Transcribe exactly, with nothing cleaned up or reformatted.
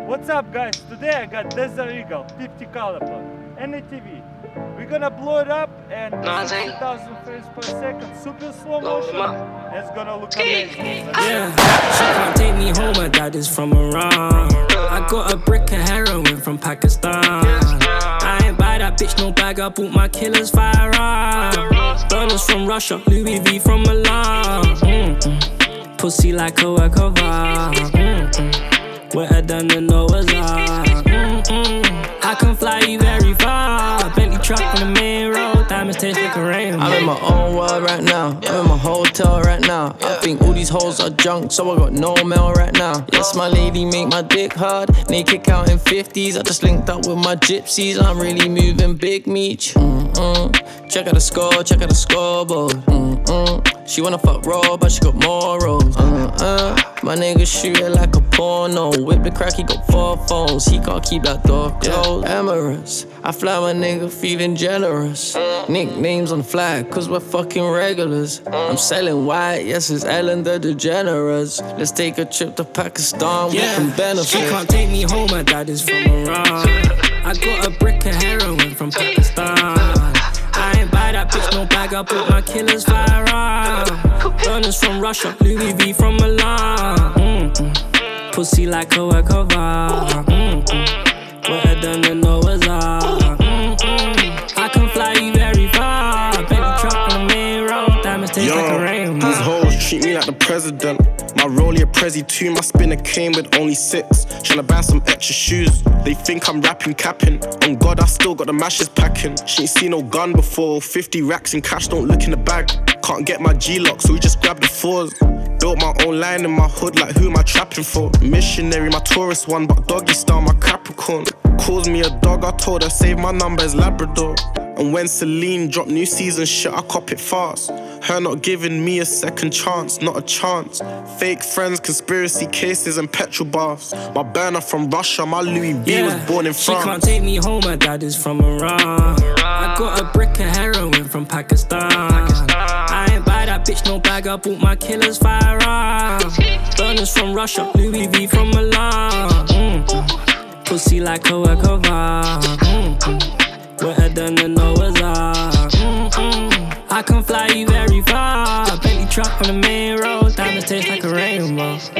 What's up, guys? Today I got Desert Eagle fifty caliber N A T V. We're gonna blow it up and sixty thousand frames per second, super slow motion. It's gonna look amazing. Yeah, she can't take me home, my dad is from Iran. I got a brick of heroin from Pakistan. I ain't buy that bitch no bag, I bought my killer's firearm. Burners from Russia, Louis V from Milan. Mm-mm. Pussy like a work of art. Mm-mm. Wetter than the Noah's Ark. Mm-mm. I can fly you very far. Bentley truck on the main road. Diamonds taste like a rainbow. I'm in my own world right now. I'm in my hotel right now. I think all these hoes are junk, so I got no mail right now. Yes, my lady make my dick hard. Naked counting fifties. I just linked up with my gypsies. I'm really moving big meat. Mm-mm. Check out the score, check out the scoreboard. Mm-mm. She wanna fuck raw, but she got morals. Uh-uh. My nigga shoot it like a porno. Whip the crack, he got four phones. He can't keep that door closed. Amorous, I fly my nigga feeling generous. Nicknames on the flag, cause we're fucking regulars. I'm selling white, yes, it's Ellen the DeGeneres. Let's take a trip to Pakistan, yeah, we can benefit. She can't take me home, my dad is from Iran. I got a brick of heroin from Pakistan. I ain't buy that bitch no bag, I bought my killer's firearm. Burners from Russia, Louis V from Milan. Mm-mm. Pussy like a work of art. Mm-mm. Wetter than the Noah's Ark. Mm-mm. I can fly you very far. Bentley truck on the main road. Diamonds taste Yo, like a rainbow. These hoes treat me like the president. My rollie a Prezi too, my spinner came with only six. Tryna buy some extra shoes, they think I'm rapping, capping. On God, I still got the mashes packing. She ain't seen no gun before, fifty racks in cash, don't look in the bag. Can't get my G-lock, so we just grab the fours. Built my own line in my hood, like who am I trapping for? Missionary, my tourist one, but doggy style, my Capricorn. Calls me a dog, I told her, save my number, it's Labrador. And when Celine dropped new season shit, I cop it fast. Her not giving me a second chance, not a chance. Fake friends, conspiracy cases and petrol baths. My burner from Russia, my Louis V yeah, was born in France. She can't take me home, my dad is from Iran. I got a brick of heroin from Pakistan. I ain't buy that bitch no bag, I bought my killer's firearm. Burners from Russia, Louis V from Milan. Mm-mm. Pussy like a work of art. Mm-mm. Wetter than the Noah's Ark. Mm-mm. I can fly you very far. Bentley truck on the main road. Diamonds taste like a rainbow.